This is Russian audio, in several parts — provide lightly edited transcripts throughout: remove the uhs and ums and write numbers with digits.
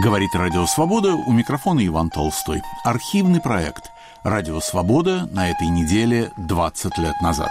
Говорит Радио Свобода, у микрофона Иван Толстой. Архивный проект «Радио Свобода» на этой неделе 20 лет назад.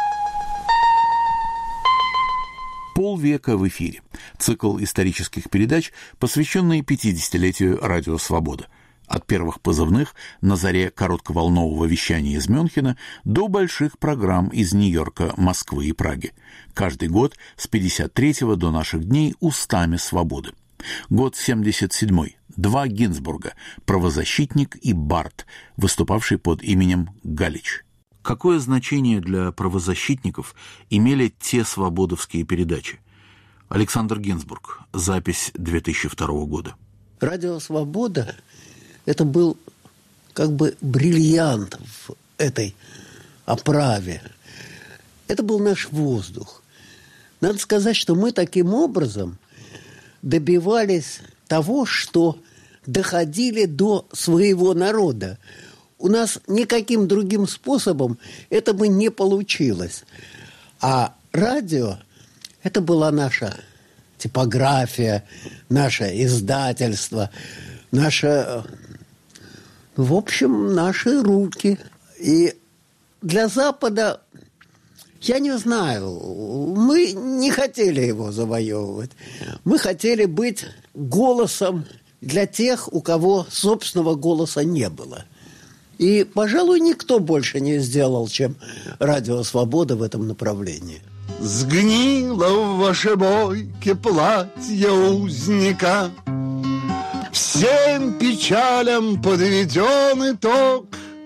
Полвека в эфире. Цикл исторических передач, посвященный 50-летию Радио Свобода. От первых позывных на заре коротковолнового вещания из Мюнхена до больших программ из Нью-Йорка, Москвы и Праги. Каждый год с 53-го до наших дней устами свободы. Год 77-й. Два Гинзбурга, правозащитник и бард, выступавший под именем Галич. Какое значение для правозащитников имели те свободовские передачи? Александр Гинзбург. Запись 2002 года. Радио «Свобода» – это был как бы бриллиант в этой оправе. Это был наш воздух. Надо сказать, что мы таким образом добивались того, что доходили до своего народа. У нас никаким другим способом это бы не получилось. А радио – это была наша типография, наше издательство, наше, в общем, наши руки. И для Запада, я не знаю, мы не хотели его завоевывать. Мы хотели быть голосом для тех, у кого собственного голоса не было. И, пожалуй, никто больше не сделал, чем Радио Свобода в этом направлении. Сгнило в вашей бойке платье узника, всем печалям подведен итог,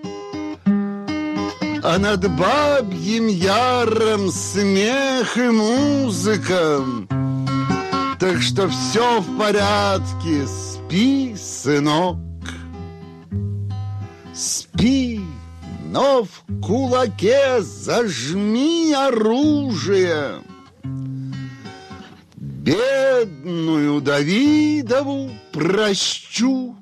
а над бабьим яром смех и музыка. Так что все в порядке, спи, сынок. Спи, но в кулаке зажми оружие. Бедную Давидову прощу.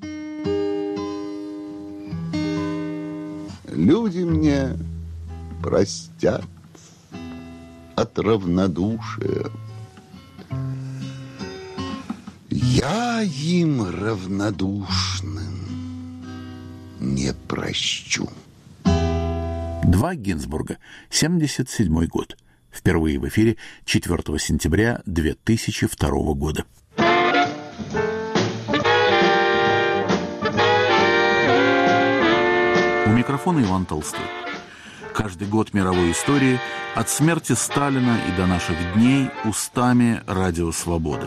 Люди мне простят от равнодушия. Я им равнодушным не прощу. Два Гинзбурга, 77-й год. Впервые в эфире 4 сентября 2002 года. У микрофона Иван Толстой. Каждый год мировой истории от смерти Сталина и до наших дней устами Радио Свобода.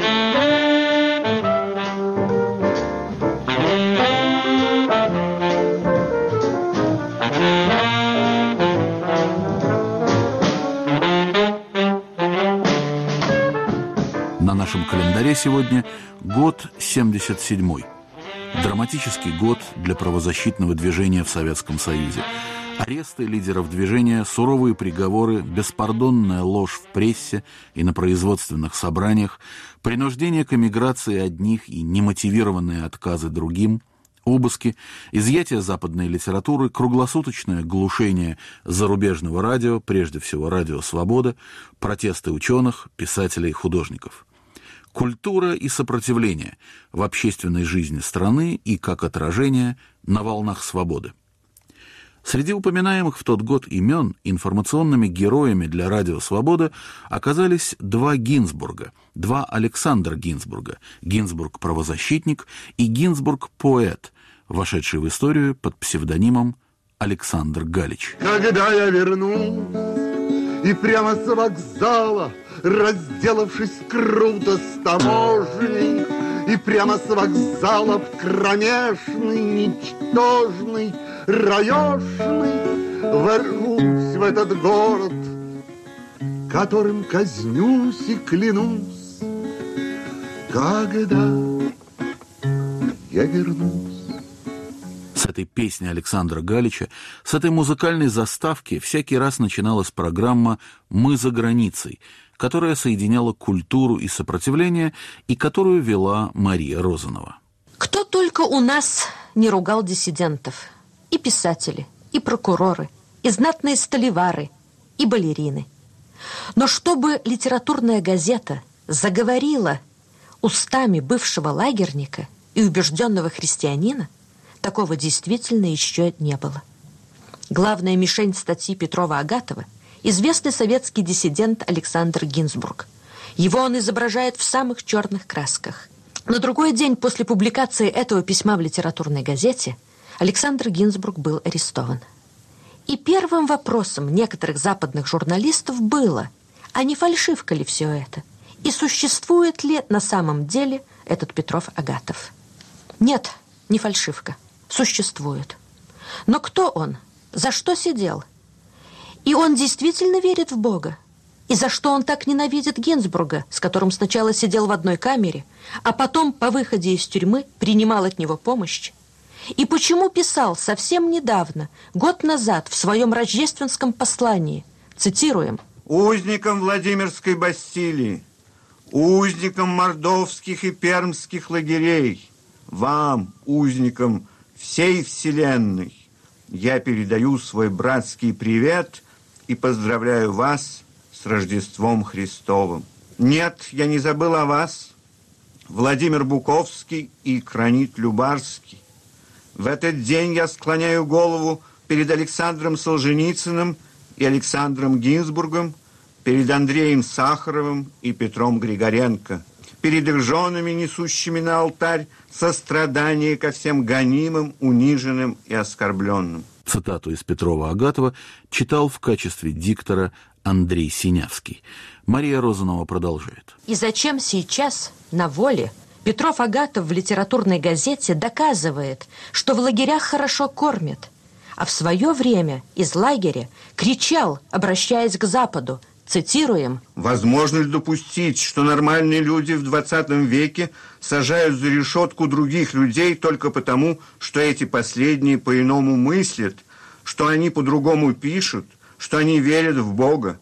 На нашем календаре сегодня год 77-й. Драматический год для правозащитного движения в Советском Союзе. Аресты лидеров движения, суровые приговоры, беспардонная ложь в прессе и на производственных собраниях, принуждение к эмиграции одних и немотивированные отказы другим, обыски, изъятие западной литературы, круглосуточное глушение зарубежного радио, прежде всего Радио Свобода, протесты ученых, писателей и художников. Культура и сопротивление в общественной жизни страны и как отражение на волнах свободы. Среди упоминаемых в тот год имен информационными героями для Радио Свобода оказались два Гинзбурга, два Александра Гинзбурга, Гинзбург-правозащитник и Гинзбург-поэт, вошедший в историю под псевдонимом Александр Галич. Когда я вернусь и прямо с вокзала, разделавшись круто с таможней, и прямо с вокзала в кромешный, ничтожный, раешный ворвусь в этот город, которым казнюсь и клянусь, когда я вернусь. С этой песни Александра Галича, с этой музыкальной заставки всякий раз начиналась программа «Мы за границей», которая соединяла культуру и сопротивление, и которую вела Мария Розанова. Кто только у нас не ругал диссидентов. И писатели, и прокуроры, и знатные столевары, и балерины. Но чтобы литературная газета заговорила устами бывшего лагерника и убежденного христианина такого действительно еще не было. Главная мишень статьи Петрова-Агатова – известный советский диссидент Александр Гинзбург. Его он изображает в самых черных красках. На другой день после публикации этого письма в литературной газете Александр Гинзбург был арестован. И первым вопросом некоторых западных журналистов было, а не фальшивка ли все это? И существует ли на самом деле этот Петров-Агатов? Нет, не фальшивка. Существует. Но кто он? За что сидел? И он действительно верит в Бога? И за что он так ненавидит Гинзбурга, с которым сначала сидел в одной камере, а потом по выходе из тюрьмы принимал от него помощь? И почему писал совсем недавно, год назад, в своем рождественском послании, цитируем: «Узникам Владимирской Бастилии, узникам мордовских и пермских лагерей, вам, узникам всей вселенной, я передаю свой братский привет и поздравляю вас с Рождеством Христовым. Нет, я не забыл о вас, Владимир Буковский и Кранит Любарский. В этот день я склоняю голову перед Александром Солженицыным и Александром Гинзбургом, перед Андреем Сахаровым и Петром Григоренко, перед их женами, несущими на алтарь сострадание ко всем гонимым, униженным и оскорбленным». Цитату из Петрова-Агатова читал в качестве диктора Андрей Синявский. Мария Розанова продолжает. И зачем сейчас на воле Петров-Агатов в литературной газете доказывает, что в лагерях хорошо кормят, а в свое время из лагеря кричал, обращаясь к Западу, цитируем: «Возможно ли допустить, что нормальные люди в 20 веке сажают за решетку других людей только потому, что эти последние по-иному мыслят, что они по-другому пишут, что они верят в Бога?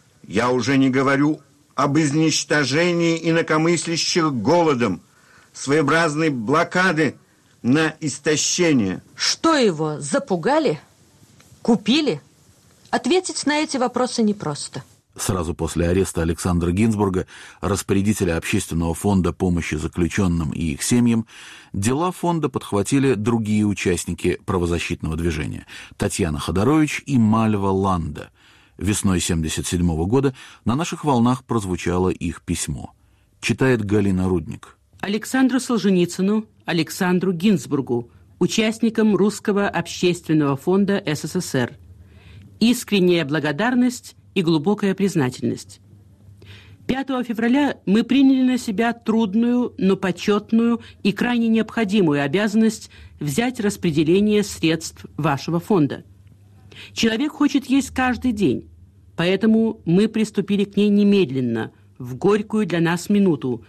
Я уже не говорю об изничтожении инакомыслящих голодом, своеобразной блокады на истощение». Что его, запугали? Купили? Ответить на эти вопросы непросто. Сразу после ареста Александра Гинзбурга, распорядителя Общественного фонда помощи заключенным и их семьям, дела фонда подхватили другие участники правозащитного движения – Татьяна Ходорович и Мальва Ланда. Весной 1977 года на наших волнах прозвучало их письмо. Читает Галина Рудник. Александру Солженицыну, Александру Гинзбургу, участникам Русского общественного фонда СССР. Искренняя благодарность и глубокая признательность. 5 февраля мы приняли на себя трудную, но почетную и крайне необходимую обязанность взять распределение средств вашего фонда. Человек хочет есть каждый день, поэтому мы приступили к ней немедленно, в горькую для нас минуту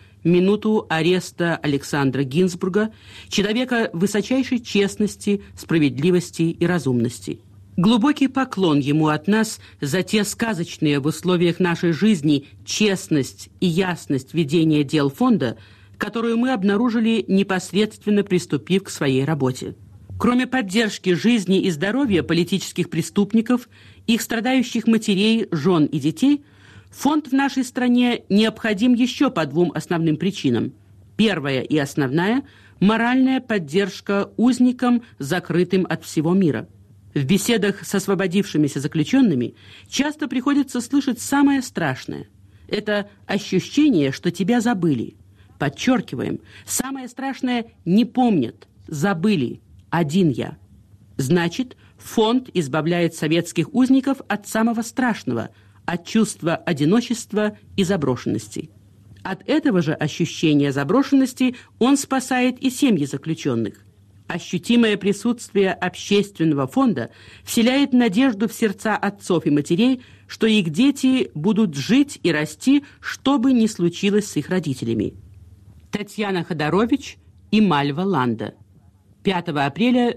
ареста Александра Гинзбурга, человека высочайшей честности, справедливости и разумности. Глубокий поклон ему от нас за те сказочные в условиях нашей жизни честность и ясность ведения дел фонда, которую мы обнаружили, непосредственно приступив к своей работе. Кроме поддержки жизни и здоровья политических преступников, их страдающих матерей, жен и детей, фонд в нашей стране необходим еще по двум основным причинам. Первая и основная – моральная поддержка узникам, закрытым от всего мира. В беседах с освободившимися заключенными часто приходится слышать самое страшное. Это ощущение, что тебя забыли. Подчеркиваем, самое страшное – не помнят, забыли, один я. Значит, фонд избавляет советских узников от самого страшного – от чувства одиночества и заброшенности. От этого же ощущения заброшенности он спасает и семьи заключенных. Ощутимое присутствие общественного фонда вселяет надежду в сердца отцов и матерей, что их дети будут жить и расти, что бы ни случилось с их родителями. Татьяна Ходорович и Мальва Ланда. 5 апреля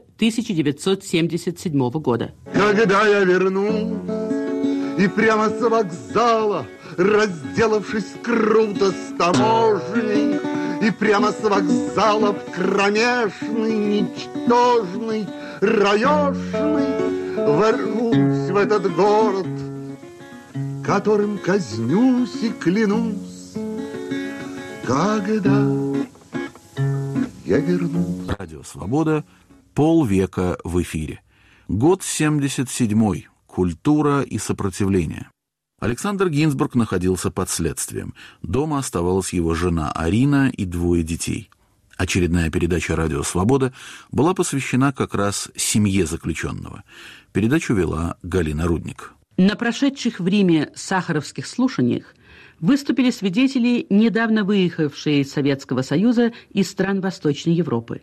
1977 года. Когда я вернусь, и прямо с вокзала, разделавшись круто с таможней, и прямо с вокзала в кромешный, ничтожный, раешный ворвусь в этот город, которым казнюсь и клянусь. когда я вернусь. Радио «Свобода», полвека в эфире. Год 77-й. Культура и сопротивление. Александр Гинзбург находился под следствием. Дома оставалась его жена Арина и 2 детей. Очередная передача «Радио Свобода» была посвящена как раз семье заключенного. Передачу вела Галина Рудник. На прошедших в Риме сахаровских слушаниях выступили свидетели, недавно выехавшие из Советского Союза и стран Восточной Европы.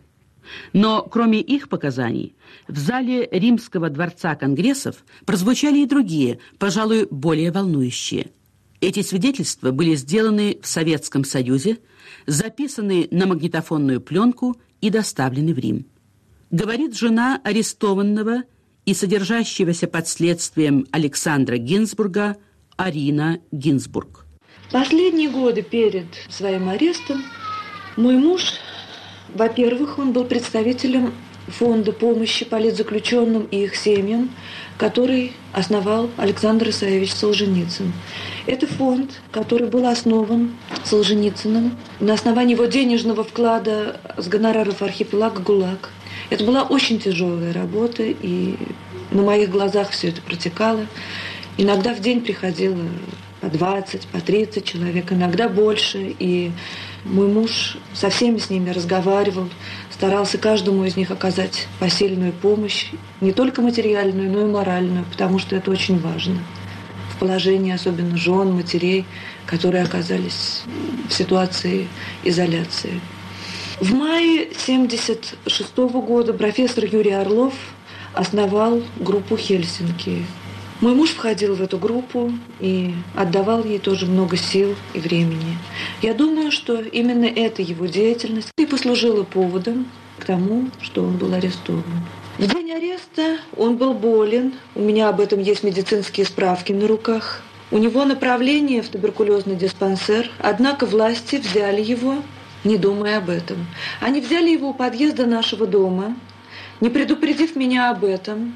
Но кроме их показаний, в зале Римского дворца конгрессов прозвучали и другие, пожалуй, более волнующие. Эти свидетельства были сделаны в Советском Союзе, записаны на магнитофонную пленку и доставлены в Рим. Говорит жена арестованного и содержащегося под следствием Александра Гинзбурга Арина Гинзбург. Последние годы перед своим арестом мой муж, во-первых, он был представителем фонда помощи политзаключенным и их семьям, который основал Александр Исаевич Солженицын. Это фонд, который был основан Солженицыным на основании его денежного вклада с гонораров архипелага ГУЛАГ. Это была очень тяжелая работа, и на моих глазах все это протекало. Иногда в день приходило по 20, по 30 человек, иногда больше. И мой муж со всеми с ними разговаривал, старался каждому из них оказать посильную помощь, не только материальную, но и моральную, потому что это очень важно. В положении особенно жен, матерей, которые оказались в ситуации изоляции. В мае 1976 года профессор Юрий Орлов основал группу «Хельсинки». Мой муж входил в эту группу и отдавал ей тоже много сил и времени. Я думаю, что именно эта его деятельность и послужила поводом к тому, что он был арестован. В день ареста он был болен, у меня об этом есть медицинские справки на руках. У него направление в туберкулезный диспансер, однако власти взяли его, не думая об этом. Они взяли его у подъезда нашего дома, не предупредив меня об этом.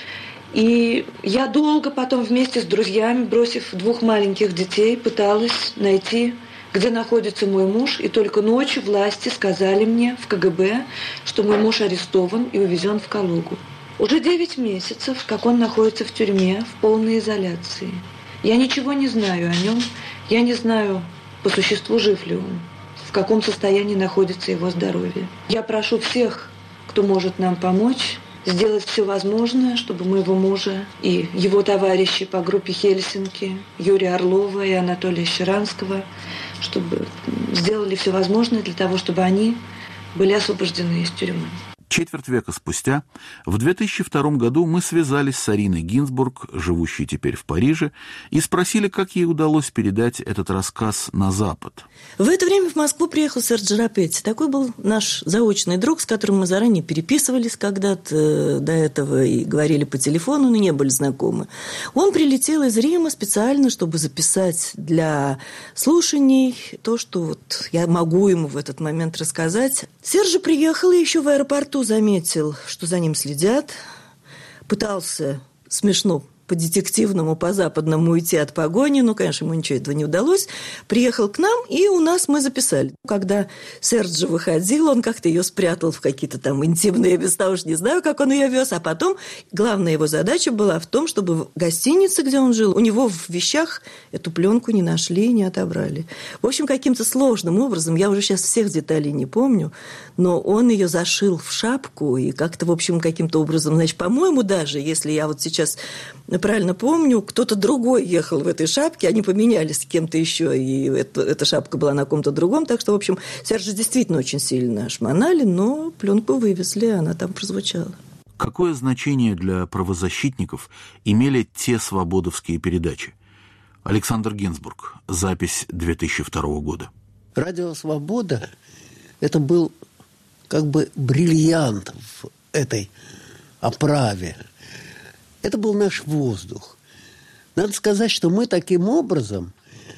И я долго потом вместе с друзьями, бросив 2 маленьких детей, пыталась найти, где находится мой муж. И только ночью власти сказали мне в КГБ, что мой муж арестован и увезен в Калугу. Уже 9 месяцев, как он находится в тюрьме, в полной изоляции. Я ничего не знаю о нем. Я не знаю по существу, жив ли он, в каком состоянии находится его здоровье. Я прошу всех, кто может нам помочь, сделать все возможное, чтобы моего мужа и его товарищи по группе «Хельсинки», Юрия Орлова и Анатолия Щеранского, чтобы сделали все возможное для того, чтобы они были освобождены из тюрьмы. Четверть века спустя, в 2002 году, мы связались с Ариной Гинзбург, живущей теперь в Париже, и спросили, как ей удалось передать этот рассказ на Запад. В это время в Москву приехал сэр Джарапетти. Такой был наш заочный друг, с которым мы заранее переписывались когда-то до этого и говорили по телефону, но не были знакомы. Он прилетел из Рима специально, чтобы записать для слушаний то, что вот я могу ему в этот момент рассказать. Сэр же приехал и еще в аэропорту заметил, что за ним следят, пытался смешно по-детективному, по-западному уйти от погони, но, конечно, ему ничего этого не удалось. Приехал к нам, и у нас мы записали. Когда Серджи выходил, он как-то ее спрятал в какие-то там интимные места, уж не знаю, как он ее вез, а потом главная его задача была в том, чтобы в гостинице, где он жил, у него в вещах эту пленку не нашли, не отобрали. В общем, каким-то сложным образом, я уже сейчас всех деталей не помню, но он ее зашил в шапку и как-то, в общем, каким-то образом, значит, по-моему, даже, если я вот сейчас правильно помню, кто-то другой ехал в этой шапке, они поменялись с кем-то еще, и эта шапка была на ком-то другом, так что, в общем, Сержа действительно очень сильно шмонали, но пленку вывезли, она там прозвучала. Какое значение для правозащитников имели те свободовские передачи? Александр Гинзбург, запись 2002 года. Радио «Свобода» – это был как бы бриллиант в этой оправе. Это был наш воздух. Надо сказать, что мы таким образом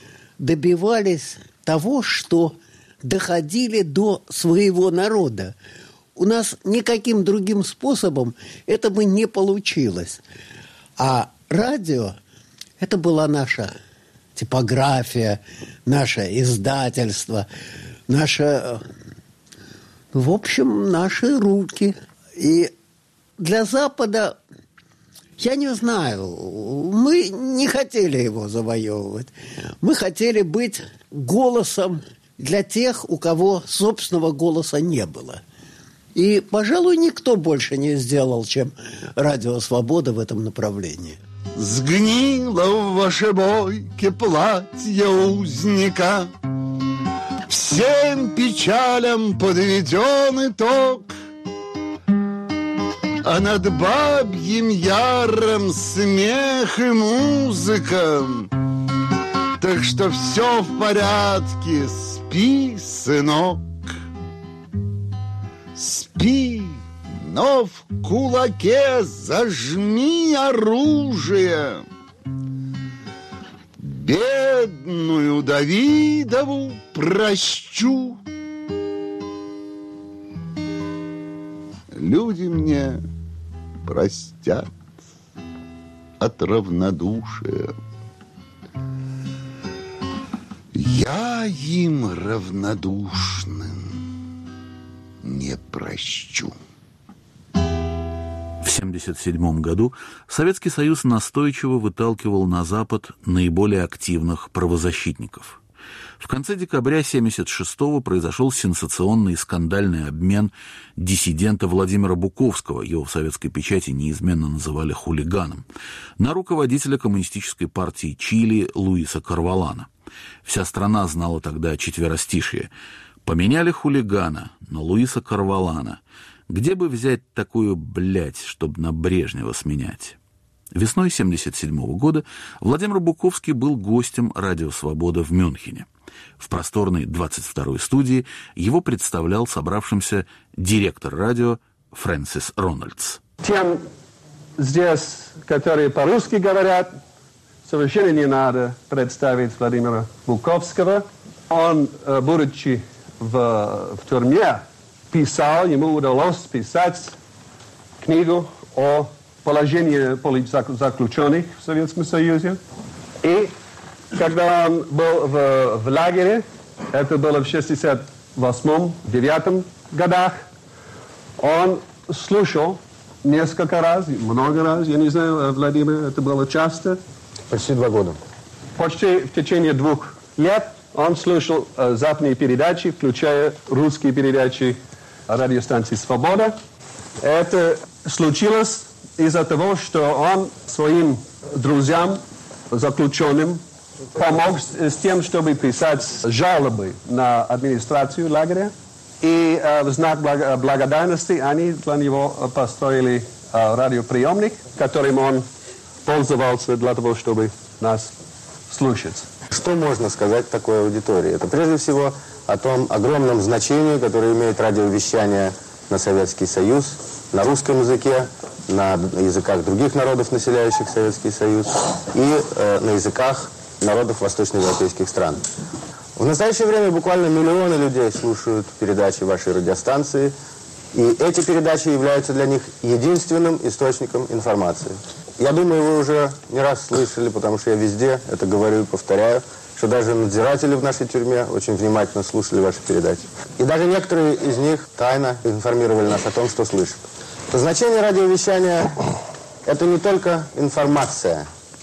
добивались того, что доходили до своего народа. У нас никаким другим способом это бы не получилось. А радио – это была наша типография, наше издательство, в общем, наши руки. И для Запада, я не знаю, мы не хотели его завоевывать. Мы хотели быть голосом для тех, у кого собственного голоса не было. И, пожалуй, никто больше не сделал, чем Радио Свобода в этом направлении. Сгнило в вашей бойке платье узника, всем печалям подведен итог, а над бабьим яром смех и музыка. Так что все в порядке, спи, сынок. Спи, но в кулаке зажми оружие. Бедную Давидову прощу. Люди мне простят от равнодушия. Я им равнодушным не прощу. В 1977 году Советский Союз настойчиво выталкивал на Запад наиболее активных правозащитников. В конце декабря 1976-го произошел сенсационный и скандальный обмен диссидента Владимира Буковского, его в советской печати неизменно называли хулиганом, на руководителя коммунистической партии Чили Луиса Корвалана. Вся страна знала тогда четверостишье: поменяли хулигана на Луиса Корвалана. Где бы взять такую блядь, чтобы на Брежнева сменять? Весной 1977 года Владимир Буковский был гостем «Радио Свобода» в Мюнхене. В просторной 22-й студии его представлял собравшимся директор радио Фрэнсис Рональдс. Тем здесь, которые по-русски говорят, совершенно не надо представить Владимира Буковского. Он, будучи в тюрьме, писал, ему удалось писать книгу о положении политзаключенных в Советском Союзе. И когда он был в лагере, это было в 68-9 годах, он слушал несколько раз, много раз, я не знаю, Владимир, это было часто. Почти 2 года. Почти в течение 2 лет он слушал западные передачи, включая русские передачи радиостанции «Свобода». Это случилось из-за того, что он своим друзьям, заключенным, помог с тем, чтобы писать жалобы на администрацию лагеря. И в знак благодарности они для него построили радиоприемник, которым он пользовался для того, чтобы нас слушать. Что можно сказать такой аудитории? Это прежде всего о том огромном значении, которое имеет радиовещание на Советский Союз, на русском языке, на языках других народов, населяющих Советский Союз, и на языках народов восточноевропейских стран. В настоящее время буквально миллионы людей слушают передачи вашей радиостанции, и эти передачи являются для них единственным источником информации. Я думаю, вы уже не раз слышали, потому что я везде это говорю и повторяю, что даже надзиратели в нашей тюрьме очень внимательно слушали ваши передачи. И даже некоторые из них тайно информировали нас о том, что слышат. Значение радиовещания – это не только информация,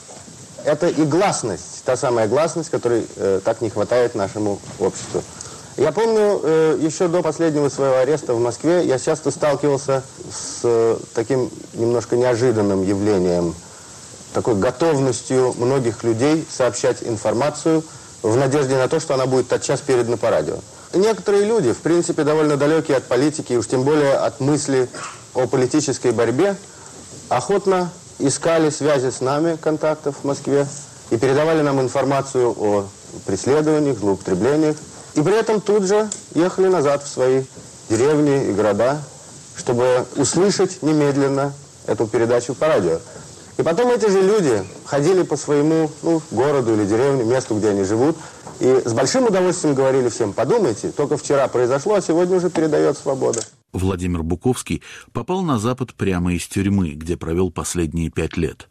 это и гласность, та самая гласность, которой так не хватает нашему обществу. Я помню, еще до последнего своего ареста в Москве я часто сталкивался с таким немножко неожиданным явлением, такой готовностью многих людей сообщать информацию в надежде на то, что она будет тотчас передана по радио. Некоторые люди, в принципе, довольно далекие от политики, и уж тем более от мысли о политической борьбе, охотно искали связи с нами, контактов в Москве, и передавали нам информацию о преследованиях, злоупотреблениях. И при этом тут же ехали назад в свои деревни и города, чтобы услышать немедленно эту передачу по радио. И потом эти же люди ходили по своему городу или деревне, месту, где они живут, и с большим удовольствием говорили всем: подумайте, только вчера произошло, а сегодня уже передает «Свобода». Владимир Буковский попал на Запад прямо из тюрьмы, где провел последние 5 лет.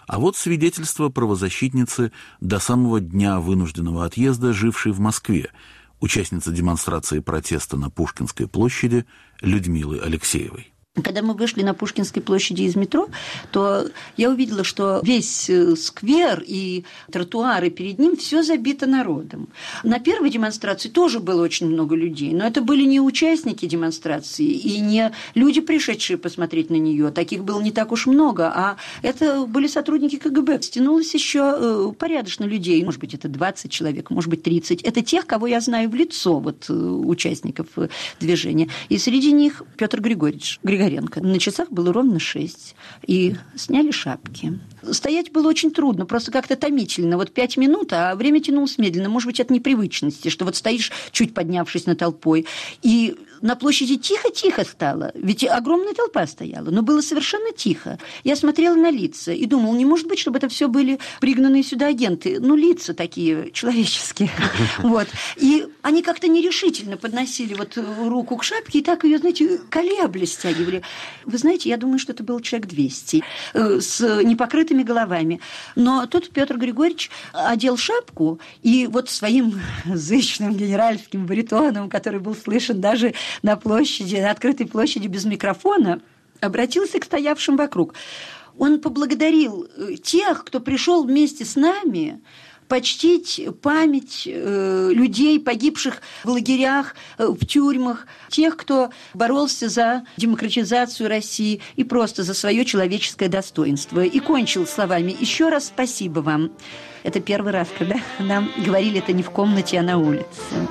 А вот свидетельство правозащитницы до самого дня вынужденного отъезда, жившей в Москве, участницы демонстрации протеста на Пушкинской площади Людмилы Алексеевой. Когда мы вышли на Пушкинской площади из метро, то я увидела, что весь сквер и тротуары перед ним все забито народом. На первой демонстрации тоже было очень много людей, но это были не участники демонстрации и не люди, пришедшие посмотреть на нее. Таких было не так уж много, а это были сотрудники КГБ. Стянулось еще порядочно людей. Может быть, это 20 человек, может быть, 30. Это тех, кого я знаю в лицо, вот участников движения. И среди них Петр Григорьевич Григоренко. На часах было ровно 6, и сняли шапки. Стоять было очень трудно, просто как-то томительно. Вот 5 минут, а время тянулось медленно. Может быть, от непривычности, что вот стоишь, чуть поднявшись над толпой, и на площади тихо-тихо стало, ведь огромная толпа стояла, но было совершенно тихо. Я смотрела на лица и думала, не может быть, чтобы это все были пригнанные сюда агенты. Ну, лица такие человеческие. Вот. И они как-то нерешительно подносили вот руку к шапке и так ее, знаете, колеблясь стягивали. Вы знаете, я думаю, что это был человек 200 с непокрытыми головами. Но тут Петр Григорьевич одел шапку и вот своим зычным генеральским баритоном, который был слышен даже на площади, на открытой площади без микрофона, обратился к стоявшим вокруг. Он поблагодарил тех, кто пришел вместе с нами почтить память людей, погибших в лагерях, в тюрьмах, тех, кто боролся за демократизацию России и просто за свое человеческое достоинство. И кончил словами: «Еще раз спасибо вам». Это первый раз, когда нам говорили это не в комнате, а на улице.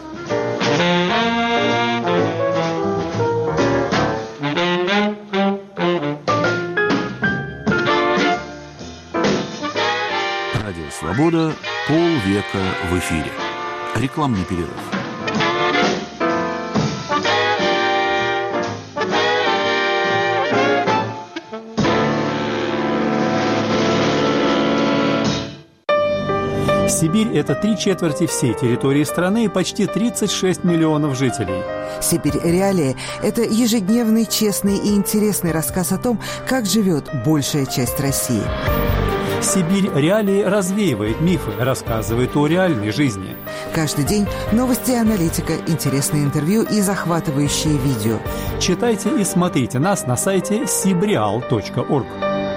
Радио «Свобода», полвека в эфире. Рекламный перерыв. Сибирь – это 3/4 всей территории страны и почти 36 миллионов жителей. «Сибирь. Реалии» – это ежедневный, честный и интересный рассказ о том, как живет большая часть России. «Сибирь. Реалии» развеивает мифы, рассказывает о реальной жизни. Каждый день новости и аналитика, интересные интервью и захватывающие видео. Читайте и смотрите нас на сайте sibreal.org.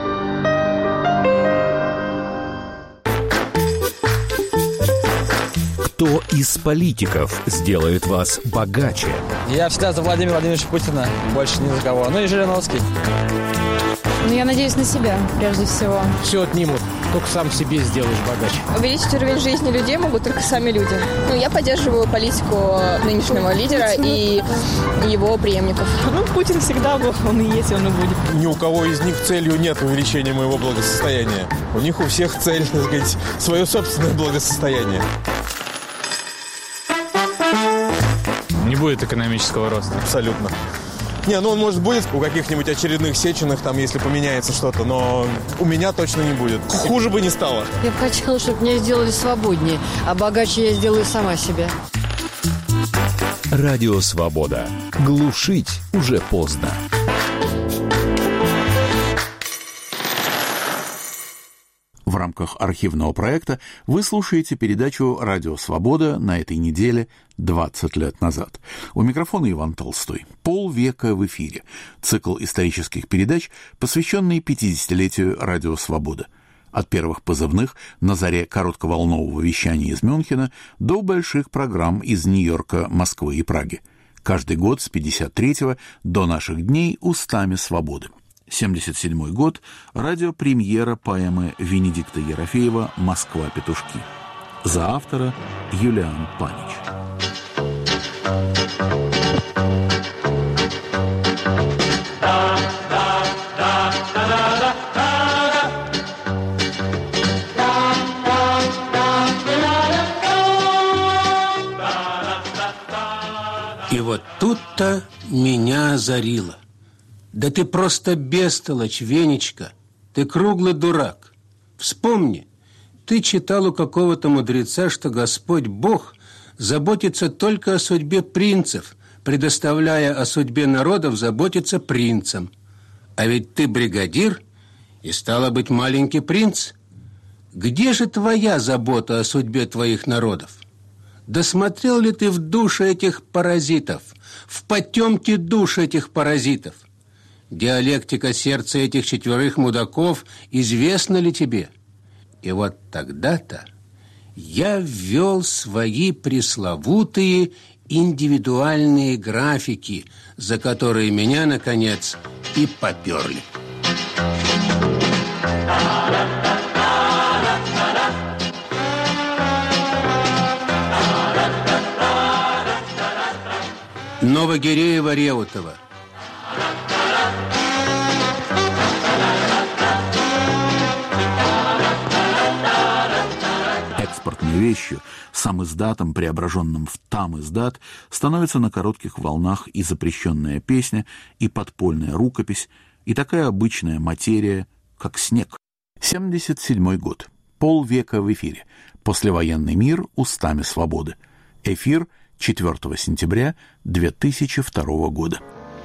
Кто из политиков сделает вас богаче? Я всегда за Владимира Владимировича Путина, больше ни за кого. Ну и Жириновский. Ну, я надеюсь на себя, прежде всего. Все отнимут, только сам себе сделаешь богаче. Увеличить уровень жизни людей могут только сами люди. Ну, я поддерживаю политику нынешнего лидера и его преемников. Ну, Путин всегда был, он и есть, он и будет. Ни у кого из них целью нет увеличения моего благосостояния. У них у всех цель, так сказать, свое собственное благосостояние. Не будет экономического роста. Абсолютно. Не, ну он, может, будет у каких-нибудь очередных Сеченых, там, если поменяется что-то, но у меня точно не будет. Хуже бы не стало. Я бы хотела, чтобы меня сделали свободнее, а богаче я сделаю сама себя. Радио «Свобода». Глушить уже поздно. В рамках архивного проекта вы слушаете передачу «Радио Свобода» на этой неделе 20 лет назад. У микрофона Иван Толстой. Полвека в эфире. Цикл исторических передач, посвященный 50-летию «Радио Свобода». От первых позывных на заре коротковолнового вещания из Мюнхена до больших программ из Нью-Йорка, Москвы и Праги. Каждый год с 53-го до наших дней устами свободы. 1977 год. Радиопремьера поэмы Венедикта Ерофеева «Москва-петушки». За автора Юлиан Панич. И вот тут-то меня озарило. Да ты просто бестолочь, Венечка. Ты круглый дурак. Вспомни, ты читал у какого-то мудреца, что Господь Бог заботится только о судьбе принцев, предоставляя о судьбе народов заботиться принцам. А ведь ты бригадир И стало быть, маленький принц? Где же твоя забота о судьбе твоих народов? Досмотрел ли ты в души этих паразитов, в потемки душ этих паразитов? Диалектика сердца этих 4 мудаков известна ли тебе? И вот тогда-то я ввел свои пресловутые индивидуальные графики, за которые меня, наконец, и поперли. Новогиреево-Реутово. Экспортной вещью, самиздатом, преображенным в тамиздат, становится на коротких волнах и запрещенная песня, и подпольная рукопись, и такая обычная материя, как снег. 77-й год. Полвека в эфире. Послевоенный мир устами свободы. Эфир 4 сентября 2002 года.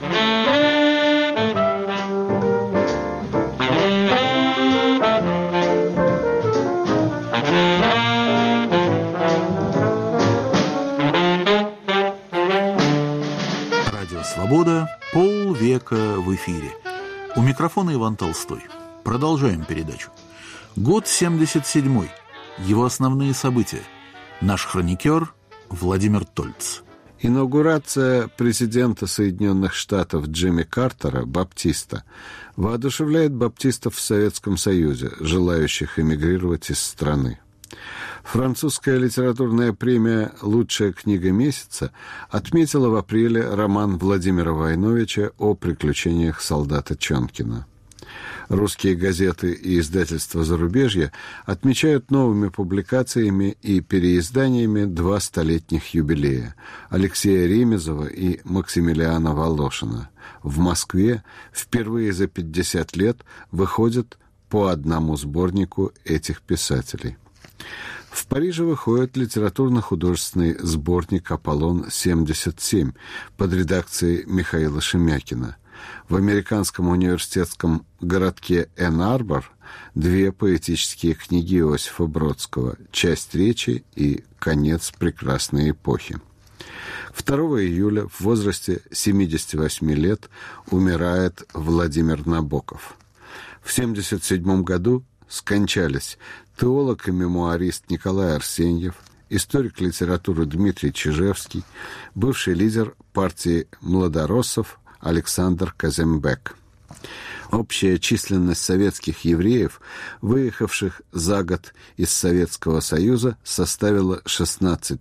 Радио «Свобода». Полвека в эфире. У микрофона Иван Толстой. Продолжаем передачу. Год 77-й. Его основные события. Наш хроникер Владимир Тольц. Инаугурация президента Соединенных Штатов Джимми Картера, баптиста, воодушевляет баптистов в Советском Союзе, желающих эмигрировать из страны. Французская литературная премия «Лучшая книга месяца» отметила в апреле роман Владимира Войновича о приключениях солдата Чонкина. Русские газеты и издательства зарубежья отмечают новыми публикациями и переизданиями 2 столетних юбилея Алексея Ремезова и Максимилиана Волошина. В Москве впервые за 50 лет выходит по одному сборнику этих писателей. В Париже выходит литературно-художественный сборник «Аполлон-77» под редакцией Михаила Шемякина. В американском университетском городке Энн-Арбор 2 поэтические книги Иосифа Бродского «Часть речи» и «Конец прекрасной эпохи». 2 июля в возрасте 78 лет умирает Владимир Набоков. В 1977 году скончались теолог и мемуарист Николай Арсеньев, историк литературы Дмитрий Чижевский, бывший лидер партии младороссов Александр Казембек. Общая численность советских евреев, выехавших за год из Советского Союза, составила 16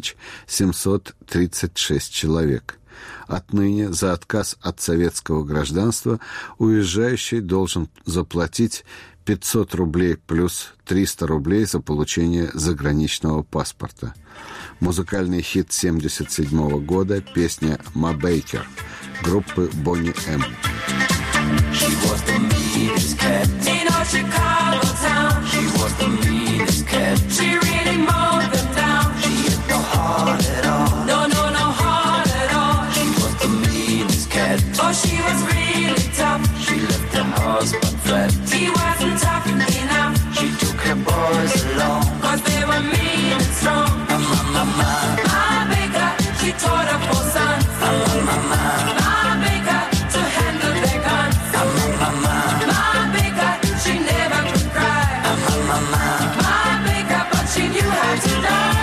736 человек. Отныне за отказ от советского гражданства уезжающий должен заплатить 500 рублей плюс 300 рублей за получение заграничного паспорта. Музыкальный хит 1977 года, песня «Ма Бейкер» группы Бонни М. She was the meanest cat in all Chicago town. She was the meanest cat. She really mowed them down. She had no heart at all. No, no, no heart at all. She was the meanest cat. Oh, she was really tough. She left her husband flat. He wasn't tough enough. She took her boys along, 'cause they were mean and strong. Ma Baker, she taught her 4 sons. Ma Baker, to handle their guns. Ma Baker, she never could cry. Ma Baker, but she knew how to die.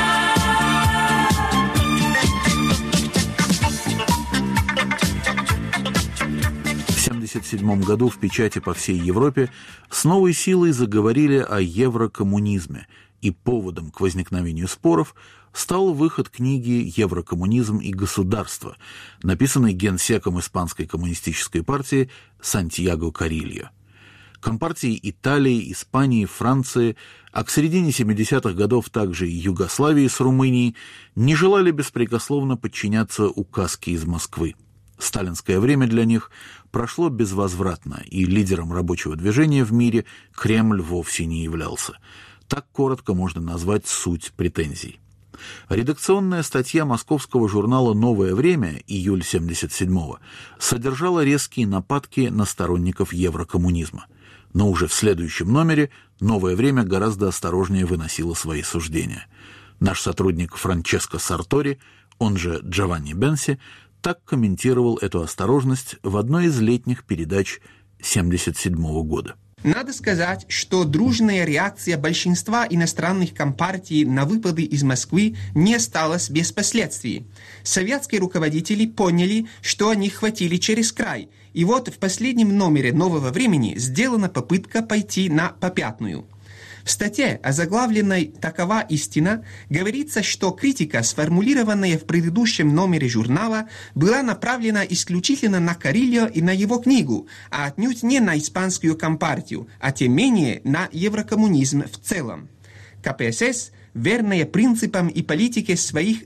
В 1977 году в печати по всей Европе с новой силой заговорили о еврокоммунизме, и поводом к возникновению споров стал выход книги «Еврокоммунизм и государство», написанной генсеком Испанской коммунистической партии Сантьяго Карильо. Компартии Италии, Испании, Франции, а к середине 70-х годов также и Югославии с Румынией не желали беспрекословно подчиняться указке из Москвы. Сталинское время для них прошло безвозвратно, и лидером рабочего движения в мире Кремль вовсе не являлся. Так коротко можно назвать суть претензий. Редакционная статья московского журнала «Новое время» июль 1977-го содержала резкие нападки на сторонников еврокоммунизма. Но уже в следующем номере «Новое время» гораздо осторожнее выносило свои суждения. Наш сотрудник Франческо Сартори, он же Джованни Бенси, так комментировал эту осторожность в одной из летних передач 1977 года. Надо сказать, что дружная реакция большинства иностранных компартий на выпады из Москвы не осталась без последствий. Советские руководители поняли, что они хватили через край. И вот в последнем номере «Нового времени» сделана попытка пойти на попятную. В статье, озаглавленной «Такова истина», говорится, что критика, сформулированная в предыдущем номере журнала, была направлена исключительно на Карильо и на его книгу, а отнюдь не на испанскую компартию, а тем менее на еврокоммунизм в целом. КПСС, верная принципам и политике своих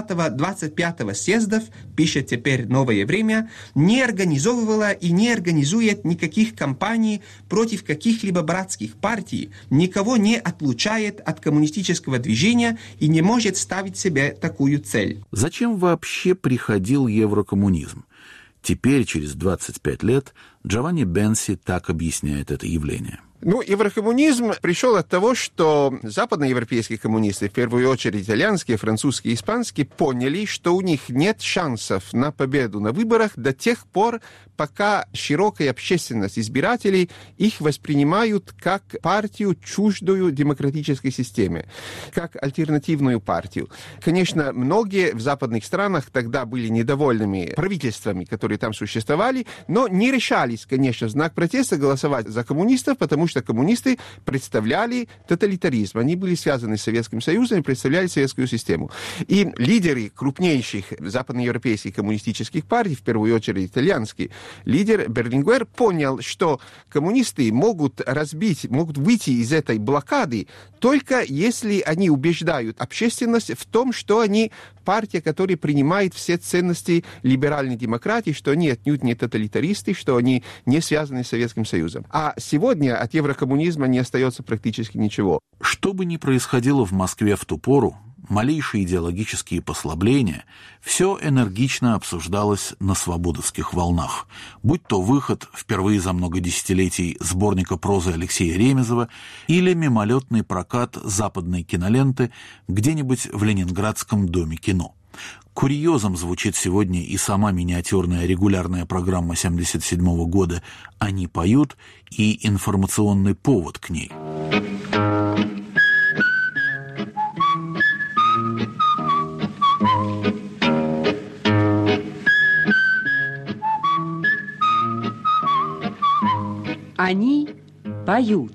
20-25 съездов, пишет теперь «Новое время», не организовывала и не организует никаких кампаний против каких-либо братских партий, никого не отлучает от коммунистического движения и не может ставить себе такую цель. Зачем вообще приходил еврокоммунизм? Теперь, через 25 лет, Джованни Бенси так объясняет это явление. Еврокоммунизм пришел от того, что западноевропейские коммунисты, в первую очередь итальянские, французские, испанские, поняли, что у них нет шансов на победу на выборах до тех пор, пока широкая общественность избирателей их воспринимают как партию, чуждую демократической системе, как альтернативную партию. Конечно, многие в западных странах тогда были недовольными правительствами, которые там существовали, но не решались, конечно, в знак протеста голосовать за коммунистов, потому что коммунисты представляли тоталитаризм. Они были связаны с Советским Союзом и представляли советскую систему. И лидеры крупнейших западноевропейских коммунистических партий, в первую очередь итальянский, лидер Берлингуэр понял, что коммунисты могут выйти из этой блокады только если они убеждают общественность в том, что они партия, которая принимает все ценности либеральной демократии, что они отнюдь не тоталитаристы, что они не связаны с Советским Союзом. А сегодня от еврокоммунизма не остается практически ничего. Что бы ни происходило в Москве в ту пору, малейшие идеологические послабления, все энергично обсуждалось на свободовских волнах, будь то выход впервые за много десятилетий сборника прозы Алексея Ремезова или мимолетный прокат западной киноленты где-нибудь в Ленинградском доме кино. Курьезом звучит сегодня и сама миниатюрная регулярная программа 1977 года «Они поют» и информационный повод к ней. Они поют.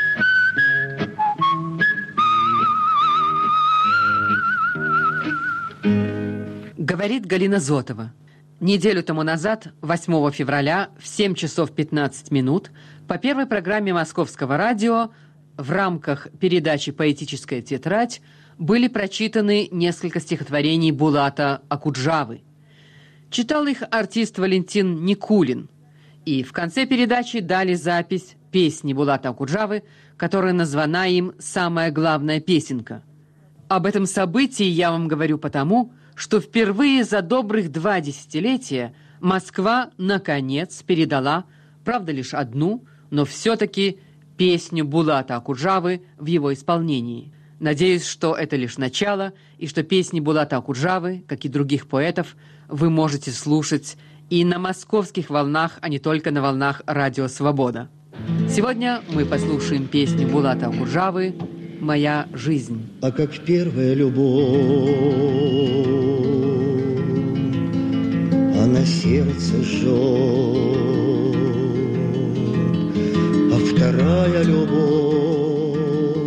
Говорит Галина Зотова. Неделю тому назад, 8 февраля, в 7 часов 15 минут, по первой программе Московского радио в рамках передачи «Поэтическая тетрадь» были прочитаны несколько стихотворений Булата Окуджавы. Читал их артист Валентин Никулин. И в конце передачи дали запись песни Булата Окуджавы, которая названа им «Самая главная песенка». Об этом событии я вам говорю потому, что впервые за добрых 2 десятилетия Москва, наконец, передала, правда, лишь одну, но все-таки песню Булата Окуджавы в его исполнении. Надеюсь, что это лишь начало, и что песни Булата Окуджавы, как и других поэтов, вы можете слушать и на московских волнах, а не только на волнах Радио Свобода. Сегодня мы послушаем песню Булата Окуджавы «Моя жизнь». А как первая любовь, она сердце жжет, а вторая любовь,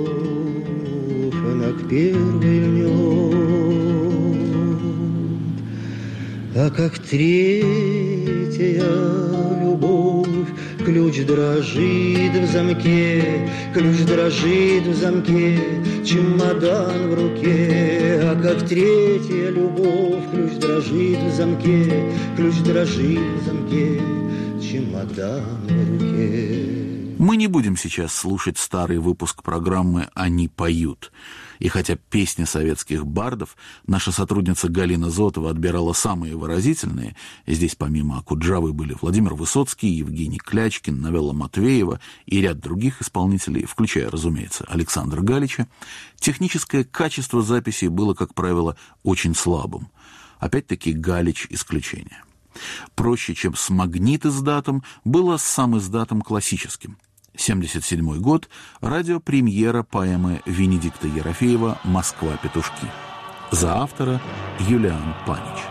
она к первой льнет, а как третья любовь, ключ дрожит в замке, ключ дрожит в замке, чемодан в руке, а как третья любовь, ключ дрожит в замке, ключ дрожит в замке, чемодан в руке. Мы не будем сейчас слушать старый выпуск программы «Они поют». И хотя песни советских бардов наша сотрудница Галина Зотова отбирала самые выразительные, здесь помимо Акуджавы были Владимир Высоцкий, Евгений Клячкин, Новелла Матвеева и ряд других исполнителей, включая, разумеется, Александра Галича, техническое качество записи было, как правило, очень слабым. Опять-таки Галич исключение. Проще, чем с магнит-издатом, было с сам-издатом классическим. 1977 год, радиопремьера поэмы Венедикта Ерофеева «Москва-петушки». За автора Юлиан Панич.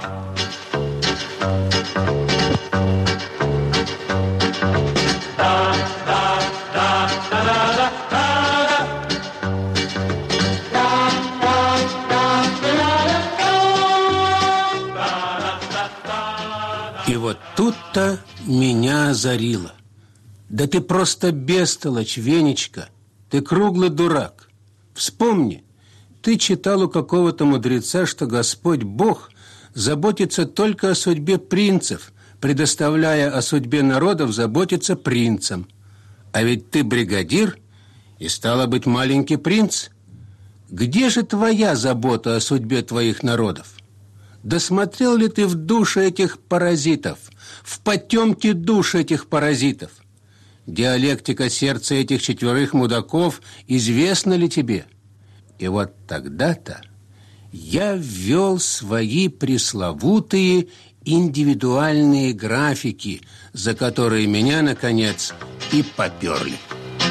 И вот тут-то меня озарило. Да ты просто бестолочь, Венечка, ты круглый дурак. Вспомни, ты читал у какого-то мудреца, что Господь Бог заботится только о судьбе принцев, предоставляя о судьбе народов заботиться принцам. А ведь ты бригадир и, стало быть, маленький принц. Где же твоя забота о судьбе твоих народов? Досмотрел ли ты в души этих паразитов, в потемки душ этих паразитов? Диалектика сердца этих четверых мудаков известна ли тебе? И вот тогда-то я ввел свои пресловутые индивидуальные графики, за которые меня, наконец, и поперли.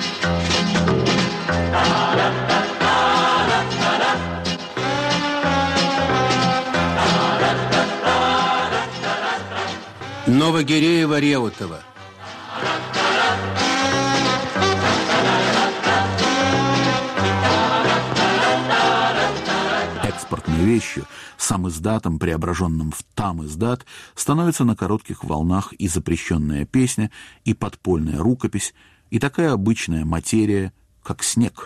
Новогиреево-Реутово. Экспортной вещью, сам издатом, преображенным в там-издат, становится на коротких волнах и запрещенная песня, и подпольная рукопись, и такая обычная материя, как снег.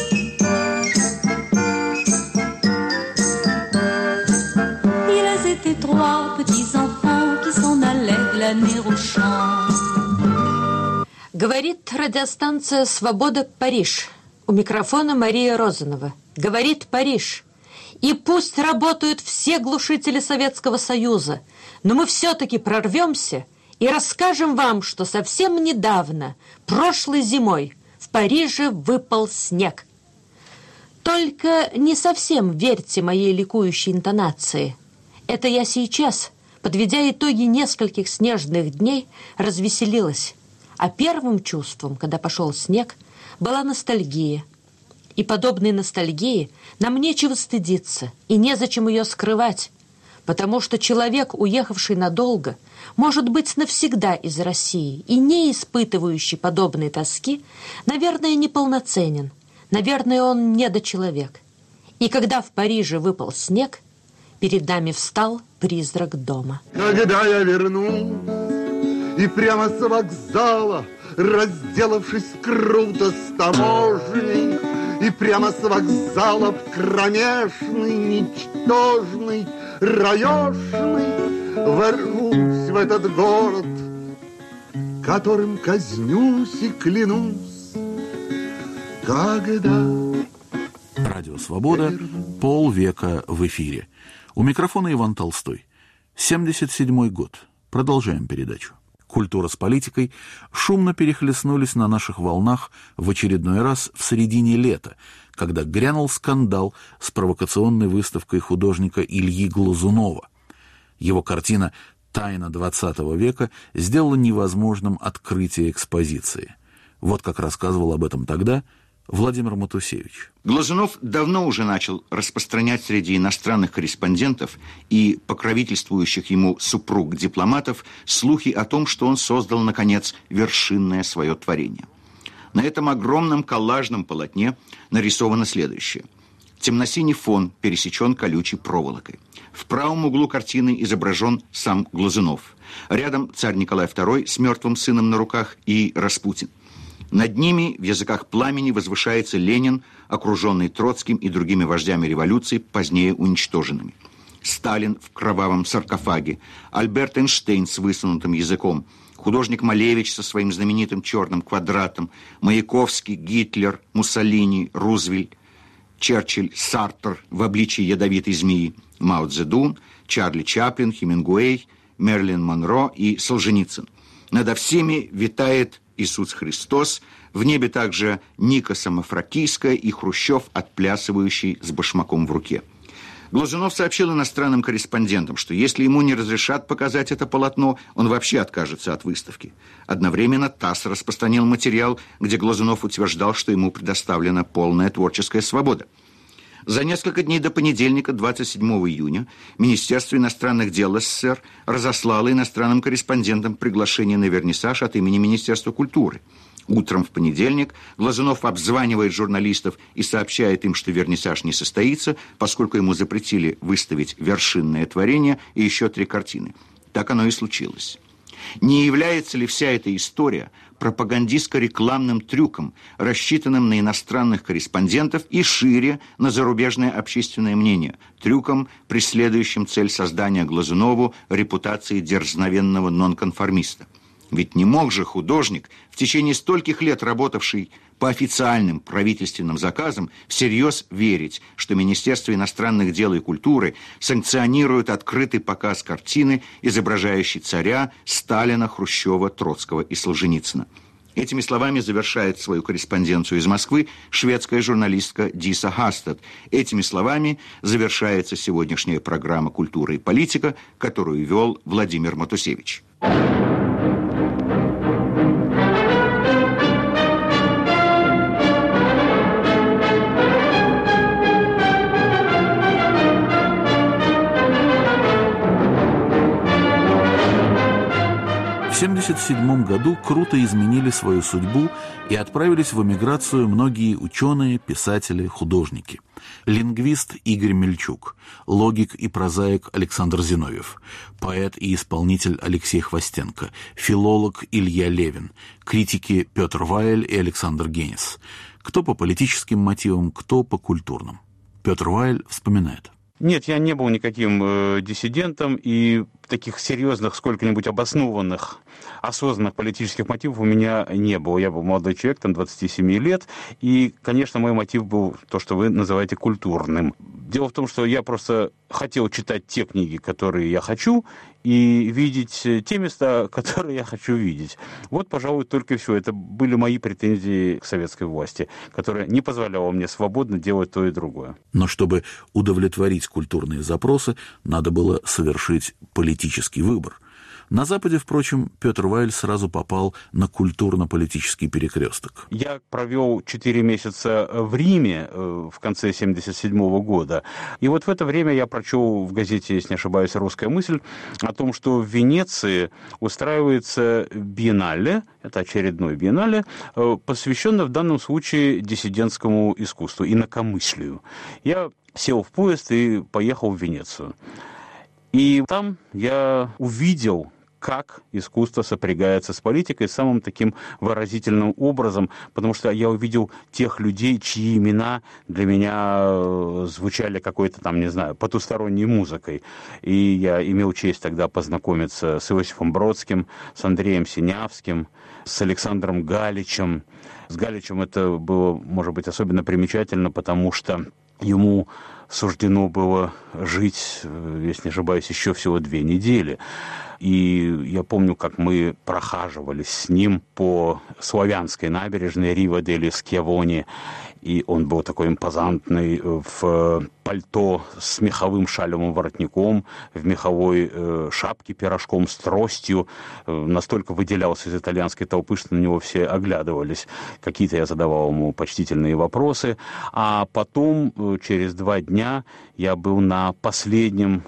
Говорит радиостанция «Свобода», Париж. У микрофона Мария Розанова. Говорит Париж. И пусть работают все глушители Советского Союза, но мы все-таки прорвемся и расскажем вам, что совсем недавно, прошлой зимой, в Париже выпал снег. Только не совсем верьте моей ликующей интонации. Это я сейчас, подведя итоги нескольких снежных дней, развеселилась. А первым чувством, когда пошел снег, была ностальгия. И подобной ностальгии нам нечего стыдиться, и незачем ее скрывать, потому что человек, уехавший надолго, может быть навсегда из России и не испытывающий подобной тоски, наверное, неполноценен, наверное, он недочеловек. И когда в Париже выпал снег, перед нами встал призрак дома. Когда я вернусь, и прямо с вокзала, разделавшись круто с таможней, и прямо с вокзала в кромешный, ничтожный, раешный ворвусь в этот город, которым казнюсь и клянусь, когда... Радио «Свобода», полвека в эфире. У микрофона Иван Толстой. 1977 год. Продолжаем передачу. Культура с политикой шумно перехлестнулись на наших волнах в очередной раз в середине лета, когда грянул скандал с провокационной выставкой художника Ильи Глазунова. Его картина «Тайна XX века» сделала невозможным открытие экспозиции. Вот как рассказывал об этом тогда Владимир Матусевич. Глазунов давно уже начал распространять среди иностранных корреспондентов и покровительствующих ему супруг-дипломатов слухи о том, что он создал, наконец, вершинное свое творение. На этом огромном коллажном полотне нарисовано следующее. Темно-синий фон пересечен колючей проволокой. В правом углу картины изображен сам Глазунов. Рядом царь Николай II с мертвым сыном на руках и Распутин. Над ними в языках пламени возвышается Ленин, окруженный Троцким и другими вождями революции, позднее уничтоженными. Сталин в кровавом саркофаге, Альберт Эйнштейн с высунутым языком, художник Малевич со своим знаменитым черным квадратом, Маяковский, Гитлер, Муссолини, Рузвельт, Черчилль, Сартр в обличии ядовитой змеи, Мао Цзэдун, Чарли Чаплин, Хемингуэй, Мерлин Монро и Солженицын. Надо всеми витает Иисус Христос, в небе также Ника Самофракийская и Хрущев, отплясывающий с башмаком в руке. Глазунов сообщил иностранным корреспондентам, что если ему не разрешат показать это полотно, он вообще откажется от выставки. Одновременно ТАСС распространил материал, где Глазунов утверждал, что ему предоставлена полная творческая свобода. За несколько дней до понедельника, 27 июня, Министерство иностранных дел СССР разослало иностранным корреспондентам приглашение на вернисаж от имени Министерства культуры. Утром в понедельник Глазунов обзванивает журналистов и сообщает им, что вернисаж не состоится, поскольку ему запретили выставить «Вершинное творение» и еще 3 картины. Так оно и случилось. Не является ли вся эта история пропагандистско-рекламным трюком, рассчитанным на иностранных корреспондентов и шире на зарубежное общественное мнение, трюком, преследующим цель создания Глазунову репутации дерзновенного нонконформиста? Ведь не мог же художник, в течение стольких лет работавший по официальным правительственным заказам, всерьез верить, что Министерство иностранных дел и культуры санкционирует открытый показ картины, изображающей царя, Сталина, Хрущева, Троцкого и Солженицына. Этими словами завершает свою корреспонденцию из Москвы шведская журналистка Диса Хастед. Этими словами завершается сегодняшняя программа «Культура и политика», которую вел Владимир Матусевич. В 1977 году круто изменили свою судьбу и отправились в эмиграцию многие ученые, писатели, художники. Лингвист Игорь Мельчук, логик и прозаик Александр Зиновьев, поэт и исполнитель Алексей Хвостенко, филолог Илья Левин, критики Петр Ваэль и Александр Генис. Кто по политическим мотивам, кто по культурным. Петр Ваэль вспоминает. Нет, я не был никаким диссидентом, и таких серьезных, сколько-нибудь обоснованных, осознанных политических мотивов у меня не было. Я был молодой человек, там, 27 лет, и, конечно, мой мотив был то, что вы называете культурным. Дело в том, что я просто хотел читать те книги, которые я хочу, и видеть те места, которые я хочу видеть. Вот, пожалуй, только и все. Это были мои претензии к советской власти, которая не позволяла мне свободно делать то и другое. Но чтобы удовлетворить культурные запросы, надо было совершить политический выбор. На Западе, впрочем, Петр Ваэль сразу попал на культурно-политический перекресток. Я провел 4 месяца в Риме в конце 1977 года. И вот в это время я прочел в газете, если не ошибаюсь, «Русская мысль», о том, что в Венеции устраивается биеннале, это очередной биеннале, посвященное в данном случае диссидентскому искусству, инакомыслию. Я сел в поезд и поехал в Венецию. И там я увидел, как искусство сопрягается с политикой самым таким выразительным образом, потому что я увидел тех людей, чьи имена для меня звучали какой-то там, не знаю, потусторонней музыкой. И я имел честь тогда познакомиться с Иосифом Бродским, с Андреем Синявским, с Александром Галичем. С Галичем это было, может быть, особенно примечательно, потому что ему суждено было жить, если не ошибаюсь, еще всего 2 недели. И я помню, как мы прохаживались с ним по славянской набережной Рива-дель-Скьявони, и он был такой импозантный, в пальто с меховым шалевым воротником, в меховой шапке пирожком с тростью, настолько выделялся из итальянской толпы, что на него все оглядывались. Какие-то я задавал ему почтительные вопросы, а потом, через 2 дня, я был на последнем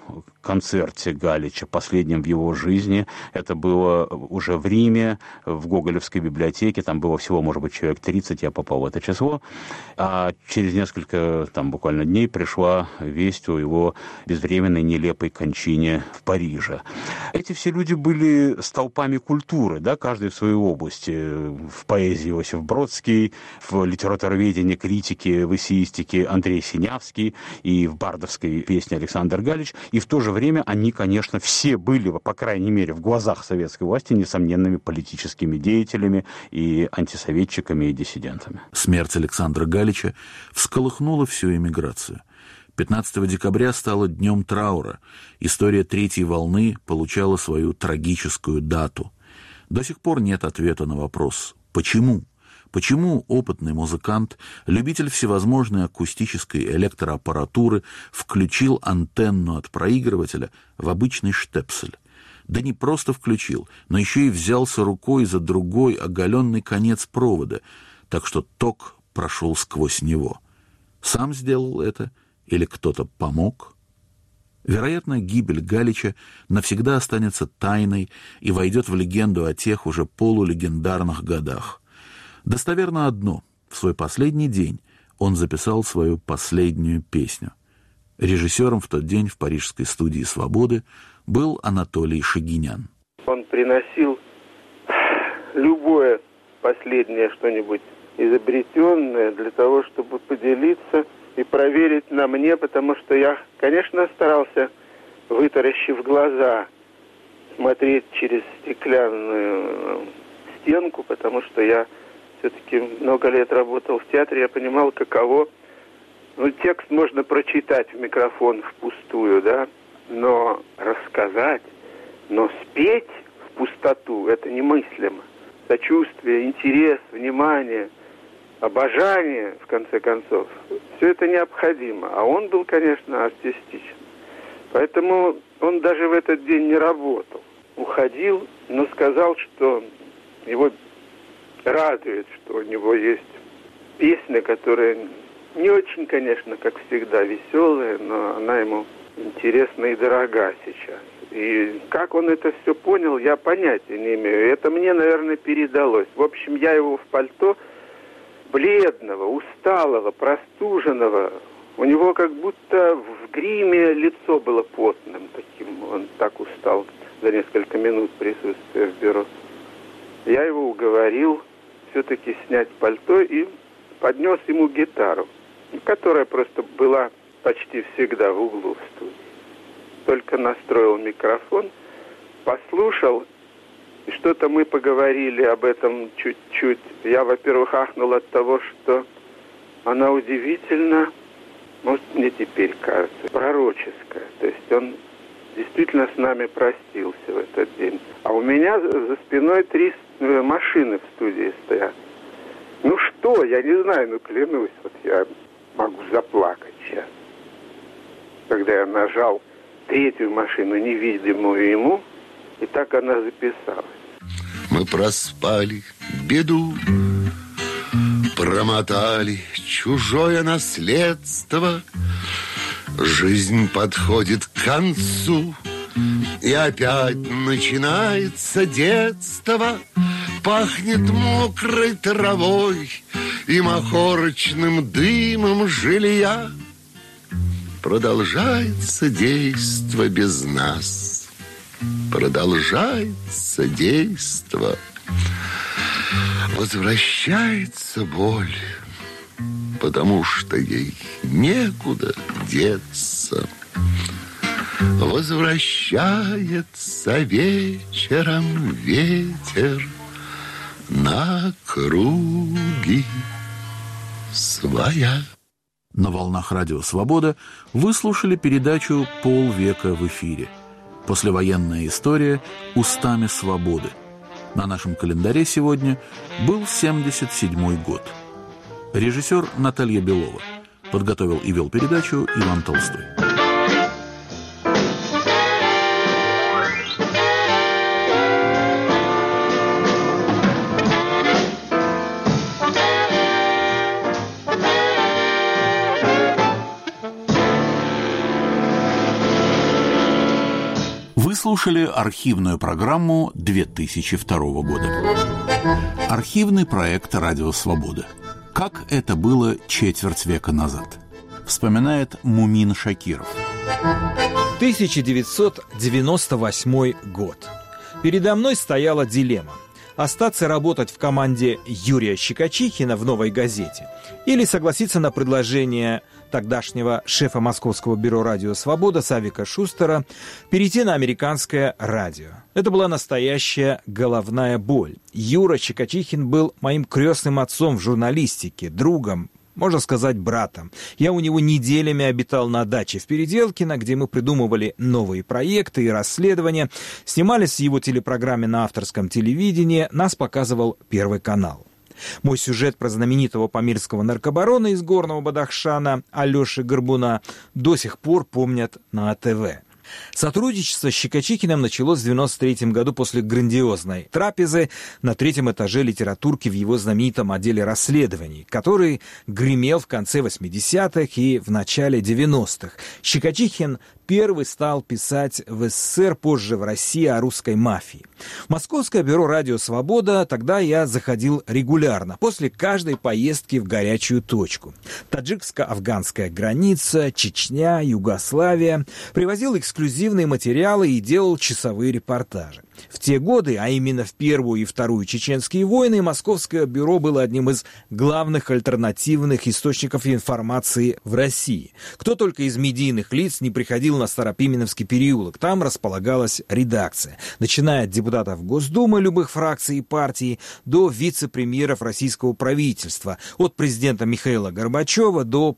концерте Галича, последнем в его жизни. Это было уже в Риме, в Гоголевской библиотеке. Там было всего, может быть, человек 30, я попал в это число. А через несколько, буквально дней пришла весть о его безвременной, нелепой кончине в Париже. Эти все люди были столпами культуры, да, каждый в своей области. В поэзии Иосиф Бродский, в литературоведении, критике, в эссеистике Андрей Синявский и в бардовской песне Александр Галич. И в то же время они, конечно, все были, по крайней мере, в глазах советской власти несомненными политическими деятелями и антисоветчиками и диссидентами. Смерть Александра Галича всколыхнула всю эмиграцию. 15 декабря стало днем траура. История третьей волны получала свою трагическую дату. До сих пор нет ответа на вопрос «почему?». Почему опытный музыкант, любитель всевозможной акустической электроаппаратуры, включил антенну от проигрывателя в обычный штепсель? Да не просто включил, но еще и взялся рукой за другой оголенный конец провода, так что ток прошел сквозь него. Сам сделал это или кто-то помог? Вероятно, гибель Галича навсегда останется тайной и войдет в легенду о тех уже полулегендарных годах. Достоверно одно: в свой последний день он записал свою последнюю песню. Режиссером в тот день в парижской студии «Свободы» был Анатолий Шагинян. Он приносил любое последнее что-нибудь изобретенное для того, чтобы поделиться и проверить на мне, потому что я, конечно, старался, вытаращив глаза, смотреть через стеклянную стенку, потому что я все-таки много лет работал в театре, я понимал, каково. Текст можно прочитать в микрофон впустую, да, но рассказать, но спеть в пустоту — это немыслимо. Сочувствие, интерес, внимание, обожание, в конце концов, все это необходимо. А он был, конечно, артистичен. Поэтому он даже в этот день не работал. Уходил, но сказал, что его радует, что у него есть песня, которая не очень, конечно, как всегда, веселая, но она ему интересна и дорога сейчас. И как он это все понял, я понятия не имею. Это мне, наверное, передалось. В общем, я его в пальто, бледного, усталого, простуженного. У него как будто в гриме лицо было потным таким. Он так устал за несколько минут присутствия в бюро. Я его уговорил все-таки снять пальто и поднес ему гитару, которая просто была почти всегда в углу в студии. Только настроил микрофон, послушал, и что-то мы поговорили об этом чуть-чуть. Я, во-первых, ахнул от того, что она удивительно, может, мне теперь кажется, пророческая. То есть он действительно с нами простился в этот день. А у меня за спиной 3 машины в студии стоят. Что, я не знаю, клянусь, я могу заплакать сейчас. Когда я нажал 3-ю машину, невидимую ему, и так она записалась. Мы проспали беду, промотали чужое наследство. Жизнь подходит к концу, и опять начинается детство. Пахнет мокрой травой и махорочным дымом жилья. Продолжается действо без нас. Продолжается действо. Возвращается боль, потому что ей некуда деться. Возвращается вечером ветер на круги своя. На волнах радио «Свобода» вы слушали передачу «Полвека в эфире». Послевоенная история устами свободы. На нашем календаре сегодня был 77-й год. Режиссер Наталья Белова. Подготовил и вел передачу Иван Толстой. Вы слушали архивную программу 2002 года. Архивный проект «Радио Свобода». Как это было четверть века назад, вспоминает Мумин Шакиров. 1998 год. Передо мной стояла дилемма: остаться работать в команде Юрия Щекочихина в «Новой газете» или согласиться на предложение тогдашнего шефа Московского бюро «Радио Свобода» Савика Шустера перейти на американское радио. Это была настоящая головная боль. Юра Щекочихин был моим крестным отцом в журналистике, другом, можно сказать, братом. Я у него неделями обитал на даче в Переделкино, где мы придумывали новые проекты и расследования, снимались в его телепрограмме на авторском телевидении, нас показывал Первый канал. Мой сюжет про знаменитого памирского наркобарона из Горного Бадахшана Алеши Горбуна до сих пор помнят на АТВ. Сотрудничество с Щекочихиным началось в 1993 году после грандиозной трапезы на 3-м этаже литературки в его знаменитом отделе расследований, который гремел в конце 80-х и в начале 90-х. Щекочихин первый стал писать в СССР, позже в России, о русской мафии. В Московское бюро «Радио Свобода» тогда я заходил регулярно, после каждой поездки в горячую точку. Таджикско-афганская граница, Чечня, Югославия. Привозил эксклюзивные материалы и делал часовые репортажи. В те годы, а именно в Первую и Вторую чеченские войны, Московское бюро было одним из главных альтернативных источников информации в России. Кто только из медийных лиц не приходил на Старопименовский переулок, там располагалась редакция, начиная от депутатов Госдумы любых фракций и партий до вице-премьеров российского правительства, от президента Михаила Горбачева до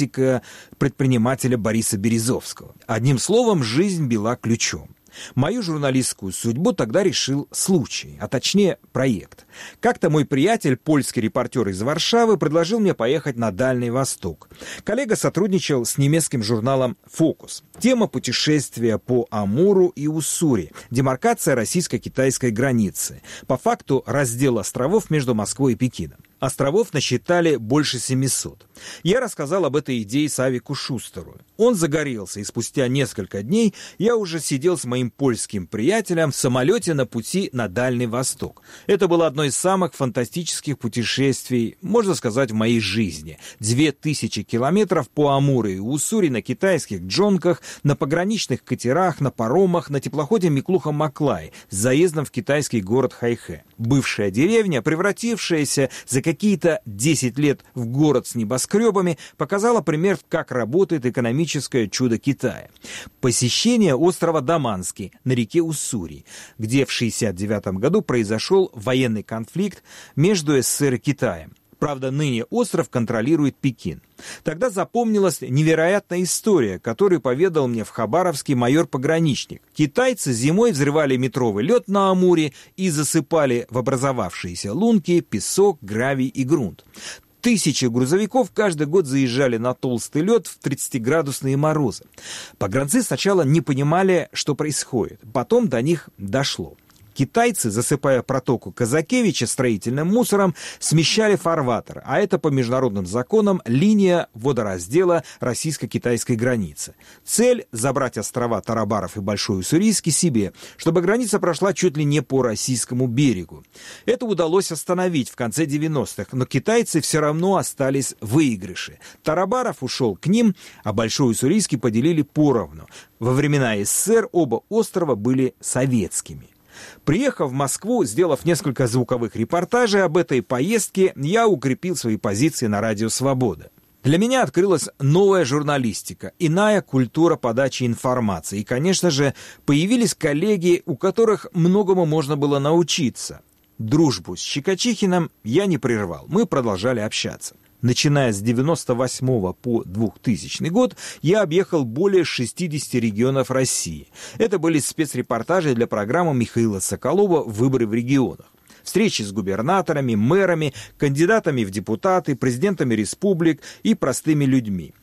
политика-предпринимателя Бориса Березовского. Одним словом, жизнь била ключом. Мою журналистскую судьбу тогда решил случай, а точнее проект. Как-то мой приятель, польский репортер из Варшавы, предложил мне поехать на Дальний Восток. Коллега сотрудничал с немецким журналом «Фокус». Тема путешествия по Амуру и Уссури, демаркация российско-китайской границы, по факту раздел островов между Москвой и Пекином. Островов насчитали больше 700. Я рассказал об этой идее Савику Шустеру. Он загорелся, и спустя несколько дней я уже сидел с моим польским приятелем в самолете на пути на Дальний Восток. Это было одно из самых фантастических путешествий, можно сказать, в моей жизни. 2000 километров по Амуру и Уссури на китайских джонках, на пограничных катерах, на паромах, на теплоходе Миклуха-Маклай с заездом в китайский город Хайхэ. Бывшая деревня, превратившаяся за какие-то 10 лет в город с небоскребами, показала пример, как работает экономическое чудо Китая. Посещение острова Даманский на реке Уссури, где в 1969 году произошел военный конфликт между СССР и Китаем. Правда, ныне остров контролирует Пекин. Тогда запомнилась невероятная история, которую поведал мне в Хабаровске майор-пограничник. Китайцы зимой взрывали метровый лед на Амуре и засыпали в образовавшиеся лунки песок, гравий и грунт. Тысячи грузовиков каждый год заезжали на толстый лед в 30-градусные морозы. Погранцы сначала не понимали, что происходит. Потом до них дошло. Китайцы, засыпая протоку Казакевича строительным мусором, смещали фарватер, а это по международным законам линия водораздела российско-китайской границы. Цель – забрать острова Тарабаров и Большой Уссурийский себе, чтобы граница прошла чуть ли не по российскому берегу. Это удалось остановить в конце 90-х, но китайцы все равно остались в выигрыше. Тарабаров ушел к ним, а Большой Уссурийский поделили поровну. Во времена СССР оба острова были советскими. Приехав в Москву, сделав несколько звуковых репортажей об этой поездке, я укрепил свои позиции на Радио Свобода. Для меня открылась новая журналистика, иная культура подачи информации. И, конечно же, появились коллеги, у которых многому можно было научиться. Дружбу с Щекочихиным я не прервал, мы продолжали общаться. Начиная с 1998 по 2000 год я объехал более 60 регионов России. Это были спецрепортажи для программы Михаила Соколова «Выборы в регионах». Встречи с губернаторами, мэрами, кандидатами в депутаты, президентами республик и простыми людьми.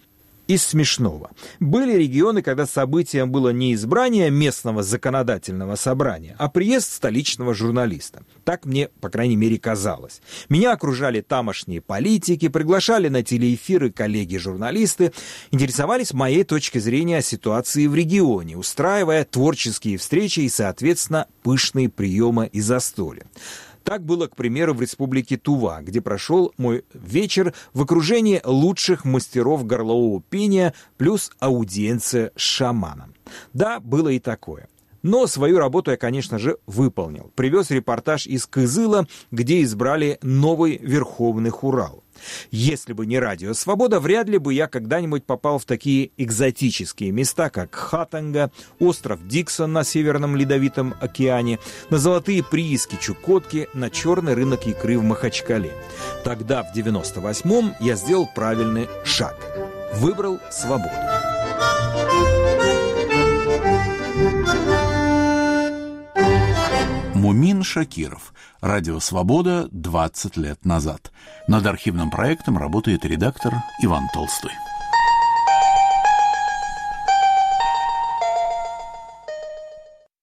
Из смешного. Были регионы, когда событием было не избрание местного законодательного собрания, а приезд столичного журналиста. Так мне, по крайней мере, казалось. Меня окружали тамошние политики, приглашали на телеэфиры коллеги-журналисты, интересовались моей точкой зрения о ситуации в регионе, устраивая творческие встречи и, соответственно, пышные приемы и застолья. Так было, к примеру, в республике Тува, где прошел мой вечер в окружении лучших мастеров горлового пения плюс аудиенция с шаманом. Да, было и такое. Но свою работу я, конечно же, выполнил. Привез репортаж из Кызыла, где избрали новый Верховный Хурал. Если бы не радио «Свобода», вряд ли бы я когда-нибудь попал в такие экзотические места, как Хатанга, остров Диксон на Северном Ледовитом океане, на золотые прииски Чукотки, на черный рынок икры в Махачкале. Тогда, в 98-м, я сделал правильный шаг. Выбрал свободу. Мумин Шакиров. Радио «Свобода» 20 лет назад. Над архивным проектом работает редактор Иван Толстой.